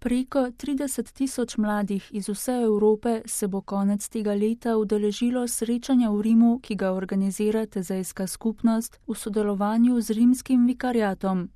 Preko 30.000 mladih iz vse Evrope se bo konec tega leta udeležilo srečanja v Rimu, ki ga organizira Tezejska skupnost v sodelovanju z rimskim vikariatom.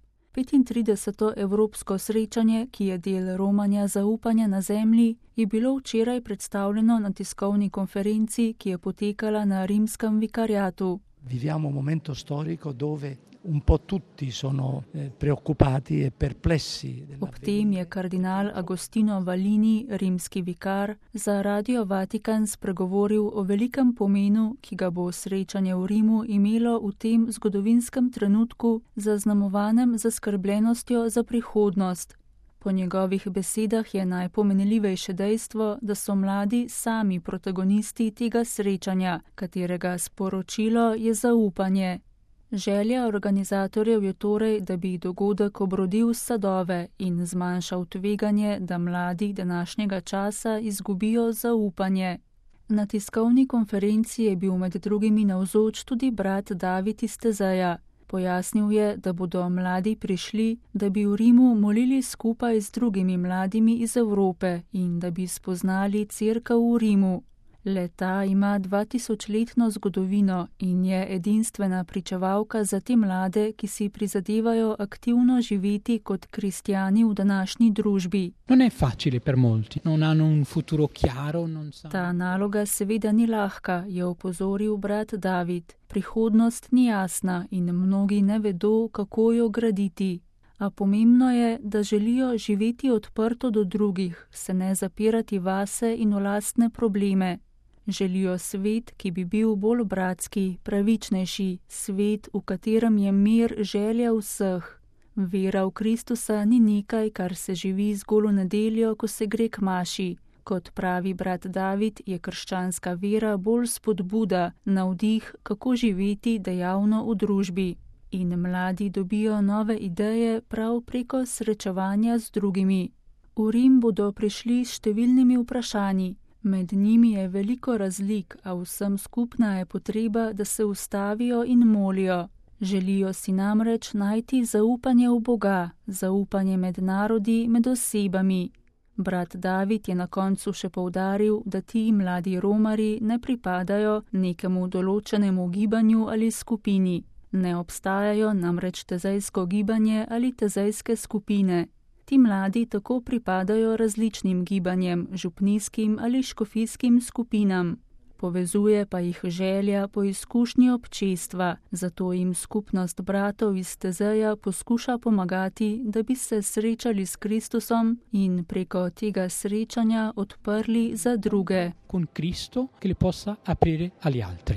35. evropsko srečanje, ki je del romanja zaupanja na zemlji, je bilo včeraj predstavljeno na tiskovni konferenci, ki je potekala na rimskem vikariatu. Viviamo un momento storico dove un po' tutti sono preoccupati e perplessi. Ob tem je kardinal Agostino Valini, rimski vikar, za Radio Vatikan spregovoril o velikem pomenu, ki ga bo srečanje v Rimu imelo v tem zgodovinskem trenutku, zaznamovanem zaskrbljenostjo za prihodnost. Po njegovih besedah je najpomenljivejše dejstvo, da so mladi sami protagonisti tega srečanja, katerega sporočilo je zaupanje. Želja organizatorjev je torej, da bi dogodek obrodil sadove in zmanjšal tveganje, da mladi današnjega časa izgubijo zaupanje. Na tiskovni konferenci je bil med drugimi navzoč tudi brat David iz Tezeja. Pojasnil je, da bodo mladi prišli, da bi v Rimu molili skupaj z drugimi mladimi iz Evrope in da bi spoznali cerkev v Rimu. Le-ta ima 2000-letno zgodovino in je edinstvena pričevalka za te mlade, ki si prizadevajo aktivno živeti kot kristjani v današnji družbi. Non è facile per molti, non hanno un futuro chiaro, non sanno. Ta naloga seveda ni lahka, je opozoril brat David. Prihodnost ni jasna in mnogi ne vedo, kako jo graditi. A pomembno je, da želijo živeti odprto do drugih, se ne zapirati vase in v lastne probleme. Želijo svet, ki bi bil bolj bratski, pravičnejši, svet, v katerem je mir želja vseh. Vera v Kristusa ni nekaj, kar se živi zgolj v nedeljo, ko se gre k maši. Kot pravi brat David, je krščanska vera bolj spodbuda, navdih, kako živeti dejavno v družbi. In mladi dobijo nove ideje prav preko srečevanja z drugimi. V Rim bodo prišli s številnimi vprašanji. Med njimi je veliko razlik, a vsem skupna je potreba, da se ustavijo in molijo. Želijo si namreč najti zaupanje v Boga, zaupanje med narodi, med osebami. Brat David je na koncu še poudaril, da ti mladi romarji ne pripadajo nekemu določenemu gibanju ali skupini. Ne obstajajo namreč tezejsko gibanje ali tezejske skupine. Ti mladi tako pripadajo različnim gibanjem, župnijskim ali škofijskim skupinam. Povezuje pa jih želja po izkušnji občestva, zato jim skupnost bratov iz Tezeja poskuša pomagati, da bi se srečali s Kristusom in preko tega srečanja odprli za druge. Con Cristo che li possa aprire agli altri.